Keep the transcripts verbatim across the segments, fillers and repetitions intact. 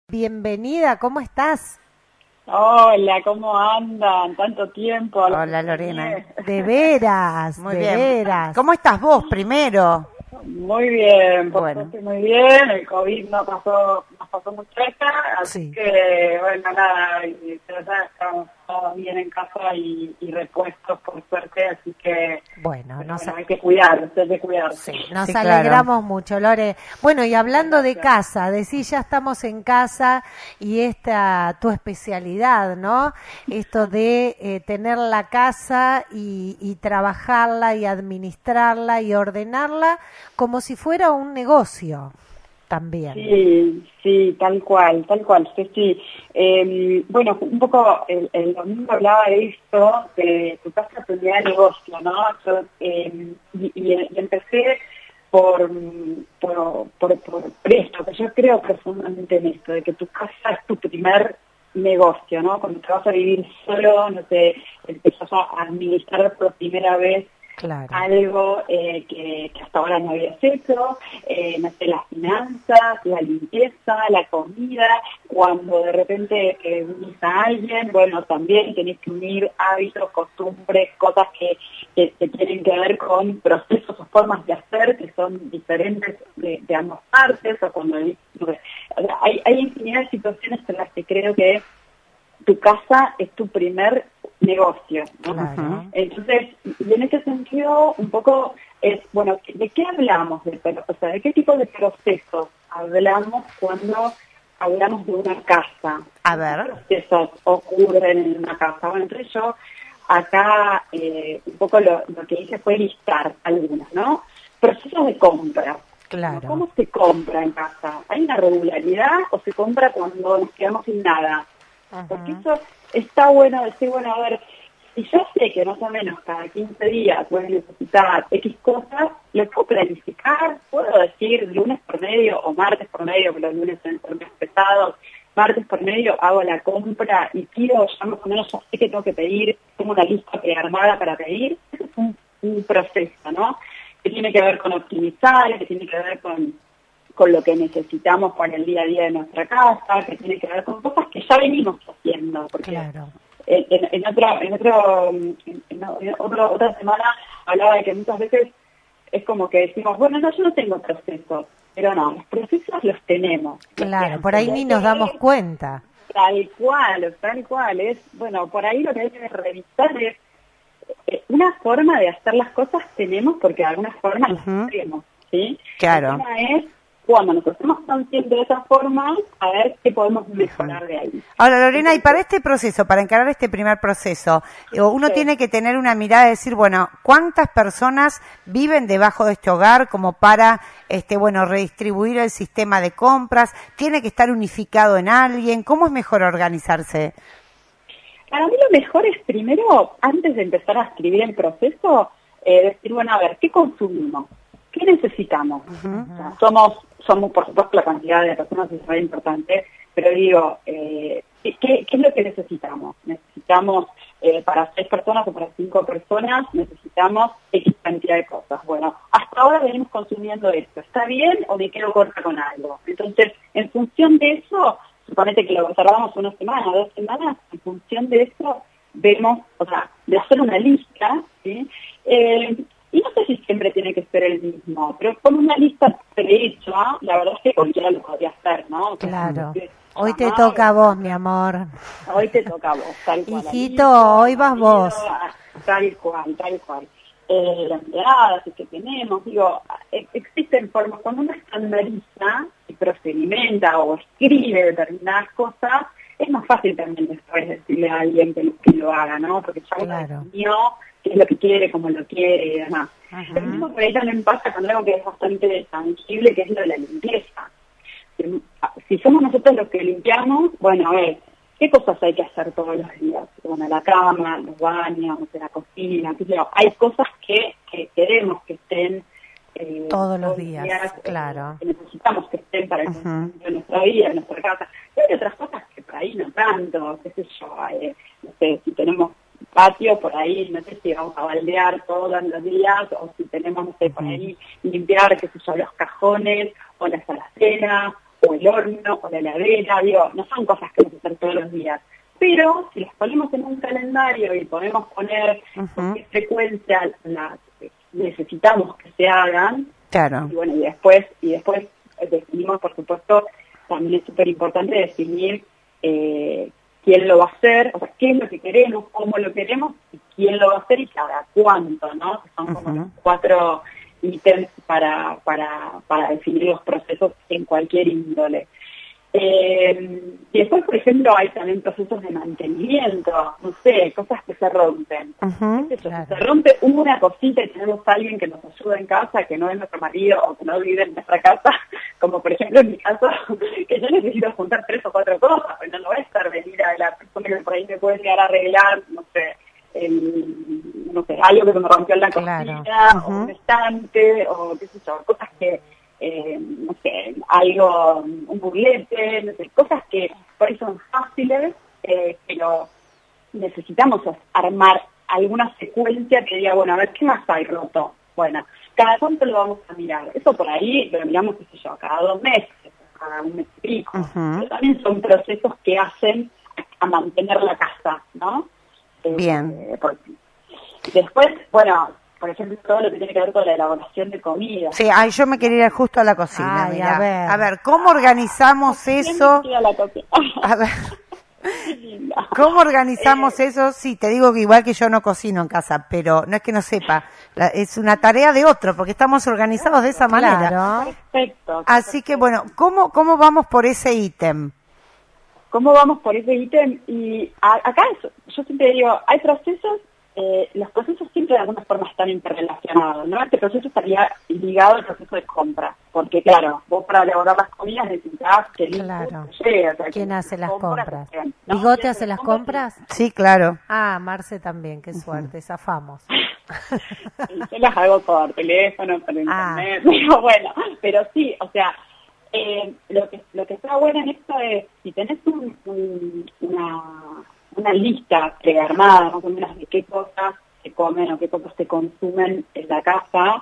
Bienvenida, ¿cómo estás? Hola, ¿cómo andan? Tanto tiempo. Hola, Lorena. De veras, Muy de bien. veras. ¿Cómo estás vos primero? Muy bien, por Bueno. suerte muy bien. El COVID no pasó, nos pasó muy cerca, así Sí. que, bueno, nada, y, pero ya estamos todos bien en casa y, y repuestos, por suerte, así que, Bueno, pero nos, bueno, hay que cuidar, hay que cuidarse. sí, nos Sí, claro. alegramos mucho, Lore. Bueno, y hablando de Gracias. casa, decís, ya estamos en casa y esta tu especialidad, ¿no? Esto de eh, tener la casa y, y trabajarla y administrarla y ordenarla como si fuera un negocio también. Sí, sí, tal cual, tal cual, sí, sí. Eh, bueno, un poco el, el domingo hablaba de esto, de tu casa, tu idea de negocio, ¿no? Yo, eh, y, y, y empecé por, por, por, por esto, que yo creo profundamente en esto, de que tu casa es tu primer negocio, ¿no? Cuando te vas a vivir solo, no sé, empezás a administrar por primera vez Claro. algo eh, que, que hasta ahora no habías hecho, eh, no sé, las finanzas, la limpieza, la comida, cuando de repente eh, unís a alguien, bueno, también tenés que unir hábitos, costumbres, cosas que, que, que tienen que ver con procesos o formas de hacer que son diferentes de, de ambas partes, o cuando hay, no sé, o sea, hay, hay infinidad de situaciones en las que creo que tu casa es tu primer negocio, ¿no? Claro. Entonces, y en ese sentido, un poco es, bueno, ¿de qué hablamos? De, o sea, ¿de qué tipo de procesos hablamos cuando hablamos de una casa? A ver. ¿Qué procesos ocurren en una casa? Bueno, entonces yo acá eh, un poco lo, lo que hice fue listar algunos, ¿no? Procesos de compra. Claro. ¿Cómo se compra en casa? ¿Hay una regularidad o se compra cuando nos quedamos sin nada? Porque eso está bueno, decir, bueno, a ver, si yo sé que más o menos cada quince días voy a necesitar X cosas, lo puedo planificar, puedo decir lunes por medio o martes por medio, que los lunes son más pesados, martes por medio hago la compra y pido, ya más o menos ya sé que tengo que pedir, tengo una lista prearmada para pedir, eso es un, un proceso, ¿no? Que tiene que ver con optimizar, que tiene que ver con con lo que necesitamos para el día a día de nuestra casa, que tiene que ver con cosas que ya venimos haciendo, porque Claro. en, en otro, en otro, en, en otro, otra semana hablaba de que muchas veces es como que decimos, bueno, no, yo no tengo procesos, pero no, los procesos los tenemos. Claro, por ahí ni nos damos cuenta. Tal cual, tal cual, es, bueno, por ahí lo que hay que revisar es eh, una forma de hacer las cosas tenemos porque de alguna forma las Ujú. hacemos, ¿sí? Claro. El tema es cuando nos hacemos conscientes de esa forma, a ver qué podemos mejorar de ahí. Ahora, Lorena, y para este proceso, para encarar este primer proceso, eh, uno Sí. tiene que tener una mirada de decir, bueno, ¿cuántas personas viven debajo de este hogar como para, este, bueno, redistribuir el sistema de compras? ¿Tiene que estar unificado en alguien? ¿Cómo es mejor organizarse? Para mí lo mejor es primero, antes de empezar a escribir el proceso, eh, decir, bueno, a ver, ¿qué consumimos? ¿Qué necesitamos? Ujú. O sea, somos, somos, por supuesto, la cantidad de personas es muy importante, pero digo, eh, ¿qué, ¿qué es lo que necesitamos? Necesitamos, eh, para seis personas o para cinco personas, necesitamos X cantidad de cosas. Bueno, hasta ahora venimos consumiendo esto. ¿Está bien o me quedo corta con algo? Entonces, en función de eso, suponete que lo observamos una semana, dos semanas, en función de eso, vemos, o sea, de hacer una lista, ¿sí? Eh, y no sé si siempre tiene que ser el mismo, pero con una lista prehecha, la verdad es que cualquiera lo podría hacer, ¿no? O sea, Claro. que Hoy te llamar, toca a vos, mi amor. Hoy te toca a vos, tal cual. Hijito, Alicia, hoy vas marido, vos. Tal cual, tal cual. Eh, las empleadas que tenemos, digo, eh, existen formas, cuando uno estandariza y procedimenta o escribe determinadas cosas, es más fácil también después decirle a alguien que, que lo haga, ¿no? Porque ya uno Claro. definió qué es lo que quiere, cómo lo quiere y demás. Ajá. Lo mismo por ahí también pasa con algo que es bastante tangible, que es lo de la limpieza. Si, si somos nosotros los que limpiamos, bueno, a ver, ¿qué cosas hay que hacer todos los días? Bueno, la cama, los baños, la cocina, qué sé yo. Hay cosas que, que queremos que estén eh, Todos los días, eh, claro. que necesitamos que estén para el Ujú. funcionamiento de nuestra vida, de nuestra casa. Y hay otras cosas que por ahí no tanto, qué sé yo, eh, no sé, si tenemos patio por ahí, no sé si vamos a baldear todos los días, o si tenemos, no sé, por ahí limpiar, qué sé yo, los cajones, o las alacenas, o el horno, o la heladera, digo, no son cosas que vamos a hacer todos los días. Pero si las ponemos en un calendario y podemos poner uh-huh. con qué frecuencia las necesitamos que se hagan, claro. y bueno, y después, y después definimos, por supuesto, también es súper importante definir eh, quién lo va a hacer, o sea, qué es lo que queremos, cómo lo queremos, y quién lo va a hacer y cada cuánto, ¿no? Que son como uh-huh. los cuatro ítems para, para, para definir los procesos en cualquier índole. Eh, y después, por ejemplo, hay también procesos de mantenimiento, no sé, cosas que se rompen. Uh-huh, ¿Qué es eso? claro. Si se rompe una cosita y tenemos a alguien que nos ayuda en casa, que no es nuestro marido o que no vive en nuestra casa, como por ejemplo en mi caso, que yo necesito juntar tres o cuatro cosas, pues no, no voy a estar venir a la persona que por ahí me puede llegar a arreglar, no sé, el, no sé, algo que se me rompió en la claro. cocina, uh-huh. o un estante, o qué sé yo, cosas que Eh, no sé, algo, un burlete, no sé, cosas que por ahí son fáciles, eh, pero necesitamos armar alguna secuencia que diga, bueno, a ver, ¿qué más hay roto? Bueno, cada cuánto lo vamos a mirar. Eso por ahí lo miramos, qué sé yo, cada dos meses, cada un mes y pico. Uh-huh. Pero también son procesos que hacen a, a mantener la casa, ¿no? Bien. Eh, porque después, bueno, por ejemplo, todo lo que tiene que ver con la elaboración de comida. Sí, ay, yo me quería ir justo a la cocina. Ay, mirá. a ver. A ver, ¿cómo organizamos eso? A, la cocina. A ver, ¿cómo organizamos eh, eso? Sí, te digo que igual que yo no cocino en casa, pero no es que no sepa, la, es una tarea de otro, porque estamos organizados de esa manera. Claro. Perfecto. Así perfecto. que bueno, ¿cómo, cómo vamos por ese ítem? ¿Cómo vamos por ese ítem? Y a, acá es, yo siempre digo, hay procesos. Eh, los procesos siempre de alguna forma están interrelacionados, ¿no? Este proceso estaría ligado al proceso de compra, porque claro, vos para elaborar las comidas necesitas que el claro. llegue, o sea, ¿Quién hace las compras? Bien, ¿no? ¿Bigote hace las compras? Sí, claro. Ah, Marce también, qué suerte, uh-huh. zafamos. Yo las hago por teléfono, por internet, ah. pero bueno, pero sí, o sea, eh, lo que lo que está bueno en esto es, si tenés un, un, una... una lista prearmada, más o menos, de qué cosas se comen o qué cosas se consumen en la casa,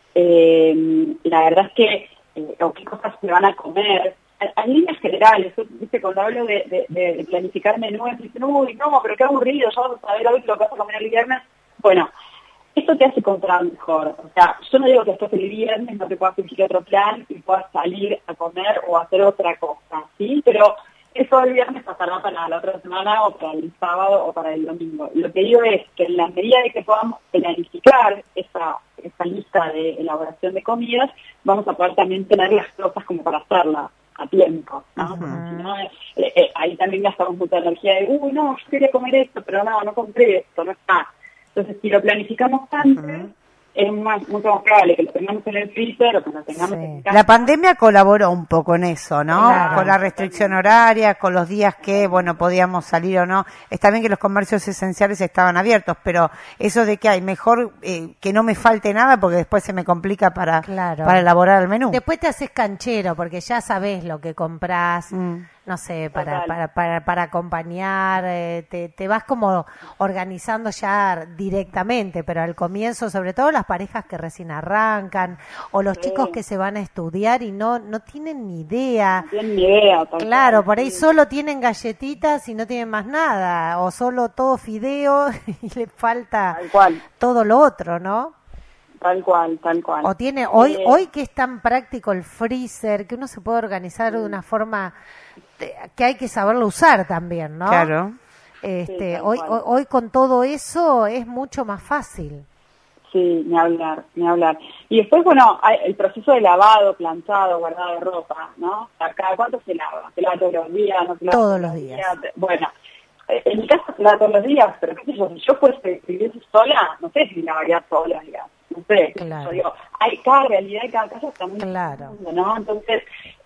eh, la verdad es que, eh, o qué cosas se van a comer, en líneas generales, ¿viste? Cuando hablo de, de, de planificar menús, dicen, uy, no, pero qué aburrido, ya vamos a ver hoy lo que vas a comer el viernes. Bueno, esto te hace comprar mejor. O sea, yo no digo que después el viernes no te puedas elegir otro plan y puedas salir a comer o a hacer otra cosa, ¿sí? Pero eso el viernes pasará para la otra semana o para el sábado o para el domingo. Lo que digo es que en la medida de que podamos planificar esa, esa lista de elaboración de comidas, vamos a poder también tener las cosas como para hacerla a tiempo, ¿no? Uh-huh. Si no, eh, eh, ahí también gastamos mucha energía de, uy, no, yo quería comer esto, pero no, no compré esto, no está. Entonces, si lo planificamos antes, uh-huh. es más, mucho más probable que lo tengamos en el freezer o que lo tengamos sí. en casa. La pandemia colaboró un poco en eso, ¿no? Claro, con la restricción horaria, con los días que, bueno, podíamos salir o no. Está bien que los comercios esenciales estaban abiertos, pero eso de que hay mejor eh, que no me falte nada porque después se me complica para, claro. para elaborar el menú. Después te haces canchero porque ya sabés lo que comprás. Mm. No sé, para para, para para acompañar, eh, te, te vas como organizando ya directamente, pero al comienzo, sobre todo las parejas que recién arrancan, o los sí. chicos que se van a estudiar y no no tienen ni idea. No tienen ni idea. Claro, por ahí sí. solo tienen galletitas y no tienen más nada, o solo todo fideo y le falta tal cual. todo lo otro, ¿no? Tal cual, tal cual. O tiene, hoy, eh, hoy que es tan práctico el freezer, que uno se puede organizar sí. de una forma de, que hay que saberlo usar también, ¿no? Claro. Este, sí, hoy, hoy, hoy con todo eso es mucho más fácil. Sí, ni hablar, ni hablar. Y después, bueno, hay el proceso de lavado, planchado, guardado de ropa, ¿no? ¿Cada cuánto se lava? ¿Se lava todos los días? ¿No se lava todos los días? días? Bueno, en mi casa se lava todos los días, pero qué sé yo, si yo fuese viviese sola, no sé si lavaría todos los días. No sé, claro. yo digo, hay cada realidad y cada casa está muy claro. mundo, ¿no? Entonces,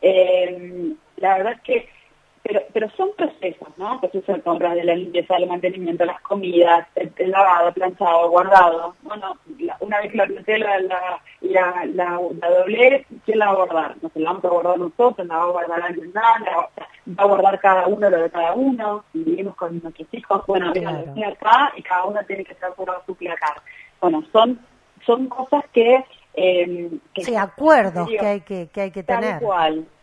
eh, la verdad es que, pero pero son procesos, ¿no? Procesos de compra, de la limpieza, del mantenimiento, las comidas, el, el lavado, planchado, guardado. Bueno, la, una vez que la planché, la, la, la, la, la doblé, ¿quién la va a guardar? No sé, la vamos a guardar nosotros, la va a guardar alguien más, la va, va a guardar cada uno lo de cada uno, y vivimos con nuestros hijos, bueno, claro. vengan acá y cada uno tiene que estar por su placar. Bueno, son son cosas que... Eh, que sí, acuerdos digo, que hay que, que hay que tener. Tal cual,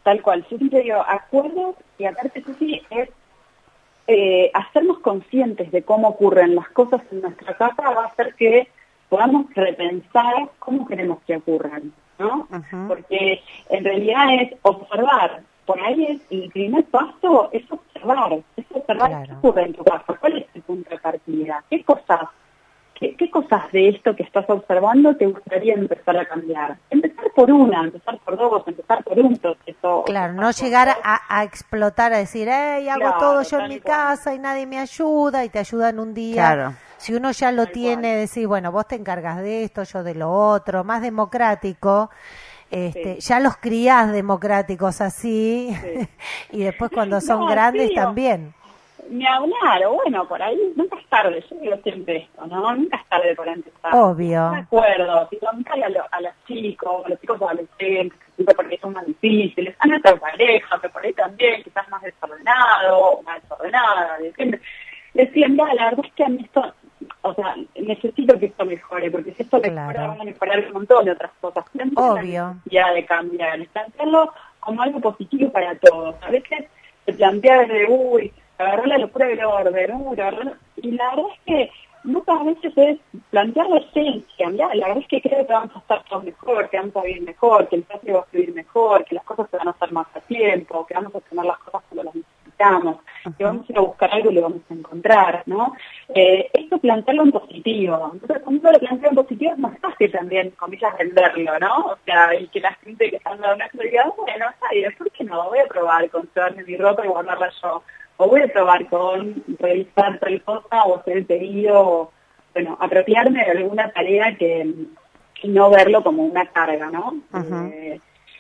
tal cual. Yo siempre digo, acuerdos, y aparte eso sí, es eh, hacernos conscientes de cómo ocurren las cosas en nuestra casa va a hacer que podamos repensar cómo queremos que ocurran, ¿no? Uh-huh. Porque en realidad es observar. Por ahí es, el primer paso es observar, es observar claro. qué ocurre en tu casa, cuál es el punto de partida, qué cosas, qué, qué cosas de esto que estás observando te gustaría empezar a cambiar. Empezar por una, empezar por dos, empezar por un proceso. Claro, no llegar a, a explotar, a decir, hey, hago claro, todo yo en mi cual. casa y nadie me ayuda, y te ayuda en un día. Claro. Si uno ya lo tal tiene, cual. decir, bueno, vos te encargas de esto, yo de lo otro, más democrático. Este, sí. Ya los criás democráticos así, sí. y después cuando son no, grandes sí, también. Ni hablar, o bueno, por ahí nunca es tarde, yo digo siempre esto, ¿no? Nunca es tarde para empezar. Obvio. Me acuerdo, si contarle a, lo, a los chicos, a los chicos adolescentes, que porque son más difíciles, a nuestra pareja, que por ahí también, quizás más desordenado, más desordenada, siempre. Decía, mira, la verdad es que a mí esto, o sea, necesito que esto mejore, porque si esto claro. mejora, van a mejorar un montón de otras cosas. Obvio. Ya de cambiar, plantearlo como algo positivo para todos. A veces se plantea desde, uy, agarró la locura del orden, uy, agarró... Y la verdad es que muchas veces es plantear la esencia, ¿ya? La verdad es que creo que vamos a estar todos mejor, que vamos a vivir mejor, que el espacio va a fluir mejor, que las cosas se van a hacer más a tiempo, que vamos a tener las cosas cuando las necesitamos, uh-huh. que vamos a ir a buscar algo y lo vamos a encontrar, ¿no? Eh, esto plantearlo en positivo. Entonces, cuando uno lo plantea en positivo es más fácil también, comillas, venderlo, ¿no? O sea, y que la gente que está dando una actividad, bueno, ¿sabes? ¿Por qué no? Voy a probar con llevarme mi ropa y guardarla yo. O voy a probar con revisar tal cosa o hacer el pedido, o, bueno, apropiarme de alguna tarea que y no verlo como una carga, ¿no? Uh-huh. Eh,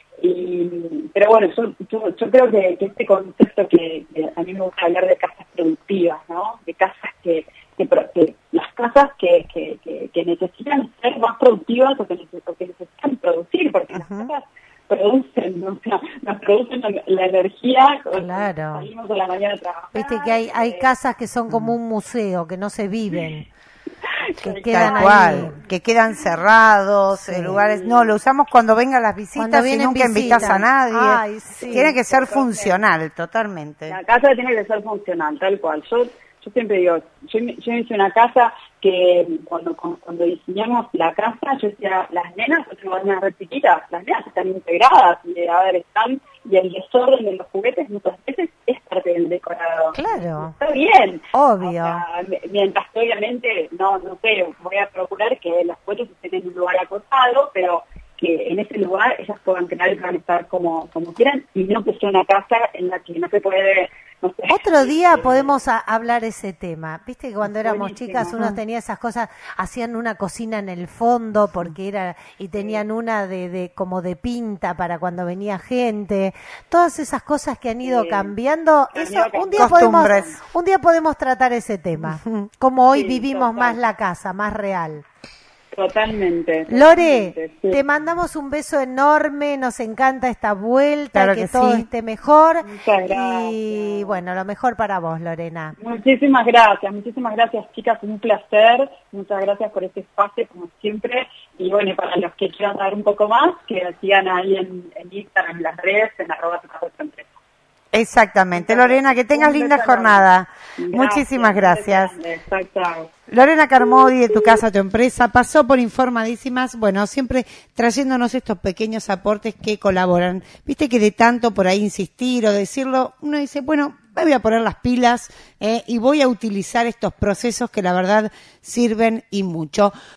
y, pero bueno, yo, yo, yo creo que, que este concepto que, que a mí me gusta hablar de casas productivas, ¿no? De casas que, que, que las casas que, que, que, que necesitan ser más productivas o que, o que necesitan producir, porque uh-huh. las casas producen, o sea, nos producen la, la energía, claro. salimos a la mañana a trabajar. Viste que hay, hay casas que son como un museo, que no se viven. Que Tal quedan cual, ahí. que quedan cerrados, sí. lugares, no, lo usamos cuando vengan las visitas y nunca invitas a nadie. Ay, sí. Tiene que ser funcional, totalmente. La casa tiene que ser funcional, tal cual. Yo yo siempre digo, yo, yo hice una casa que cuando cuando diseñamos la casa, yo decía, las nenas, yo tengo nenas re chiquitas, las nenas están integradas, y a ver, están, y el desorden de los juguetes muchas veces es parte del decorado. Claro. Está bien. Obvio. O sea, mientras que obviamente, no, no sé, voy a procurar que los juguetes estén en un lugar acotado, pero que en ese lugar ellas puedan crear y puedan estar como, como quieran, y no que sea una casa en la que no se puede... No sé. Otro día podemos a, hablar ese tema. Viste que cuando éramos Buenísimo. chicas uno tenía esas cosas, hacían una cocina en el fondo porque era y tenían una de, de como de pinta para cuando venía gente. Todas esas cosas que han ido sí. cambiando. Eso un día podemos un día podemos tratar ese tema. Como hoy sí, vivimos total. más la casa, más real. Totalmente. Lore, totalmente, sí. te mandamos un beso enorme, nos encanta esta vuelta, claro que, que todo sí. esté mejor. Muchas gracias. Y bueno, lo mejor para vos, Lorena. Muchísimas gracias, muchísimas gracias, chicas, un placer. Muchas gracias por este espacio, como siempre. Y bueno, para los que quieran saber un poco más, que sigan ahí en, en Instagram, en las redes, en arroba tu casa tu empresa. Exactamente. Lorena, que tengas linda jornada. Gracias, muchísimas gracias. Exacto. Lorena Carmody, de Tu Casa, Tu Empresa, pasó por Informadísimas, bueno, siempre trayéndonos estos pequeños aportes que colaboran. Viste que de tanto por ahí insistir o decirlo, uno dice, bueno, me voy a poner las pilas eh, y voy a utilizar estos procesos que la verdad sirven y mucho.